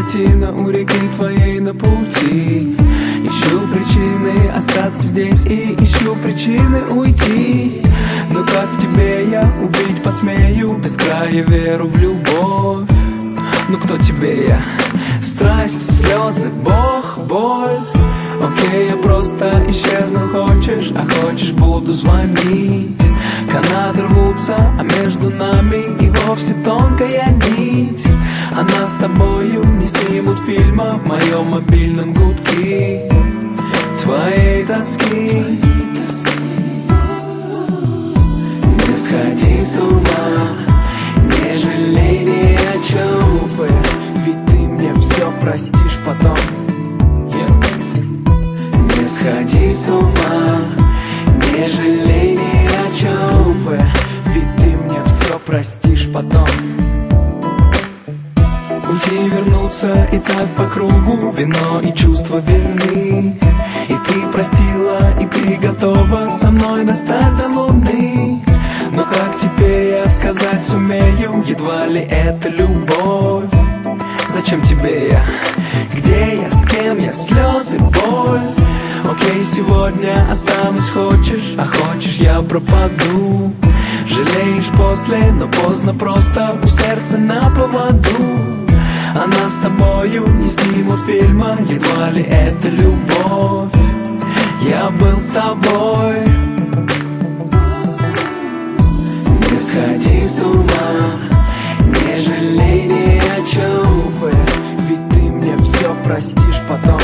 паутина у реки твоей на пути. Ищу причины остаться здесь и ищу причины уйти. Но как в тебе я убить посмею без края веру в любовь? Ну кто тебе я? Страсть, слезы, Бог, боль. Окей, я просто исчезну, хочешь, а хочешь буду звонить. Канаты рвутся, а между нами и вовсе тонкая нить. А нас с тобою не снимут фильма в моем мобильном гудке твоей тоски. Не сходи с ума, не жалей ни о чем, ведь ты мне все простишь потом. Не сходи с ума, не жалей ни о чем, ведь ты мне все простишь потом. Уйти и вернуться и так по кругу, вино и чувства верны. И ты простила, и ты готова со мной достать до луны. Но как теперь я сказать сумею, едва ли это любовь? Зачем тебе я? Где я? С кем я? Слезы, боль. Окей, сегодня останусь, хочешь, а хочешь я пропаду. Жалеешь после, но поздно, просто у сердца на поводу. А нас с тобою не снимут фильма, едва ли это любовь? Я был с тобой. Не сходи с ума, не жалей ни о чем, ведь ты мне все простишь потом.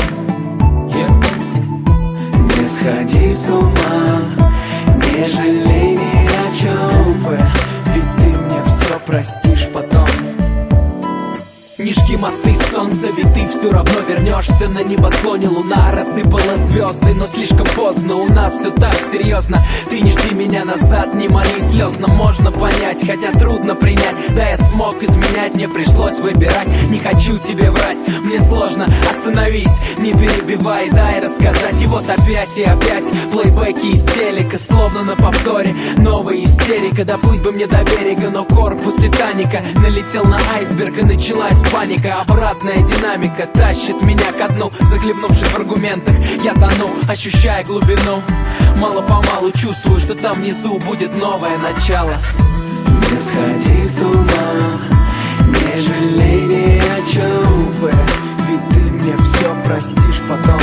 Не сходи с ума, не жалей ни о чем, ведь ты мне все простишь потом. Не жги мосты, солнце, ведь ты все равно вернешься. На небосклоне луна рассыпала звезды, но слишком поздно, у нас все так серьезно. Ты не жди меня назад, не моли слезно. Можно понять, хотя трудно принять. Да, я смог изменять, мне пришлось выбирать. Не хочу тебе врать, мне сложно. Остановись, не перебивай, дай рассказать. И вот опять и опять плейбеки из телека, словно на повторе новая истерика. Доплыть бы мне до берега, но корпус Титаника налетел на айсберг и началась паника. Обратная динамика тащит меня ко дну. Захлебнувшись в аргументах, я тону, ощущая глубину. Мало-помалу чувствую, что там внизу будет новое начало. Не сходи с ума, не жалей ни о чем, ведь ты мне все простишь потом.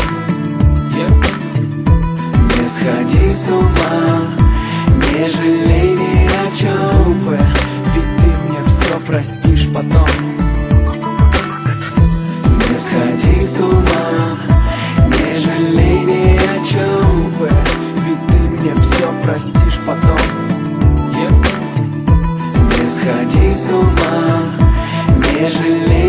Не сходи с ума, не жалей ни о чем, ведь ты мне все простишь потом. Не сходи с ума, не жалей ни о чем, ведь ты мне все простишь потом. Не сходи с ума, не жалей.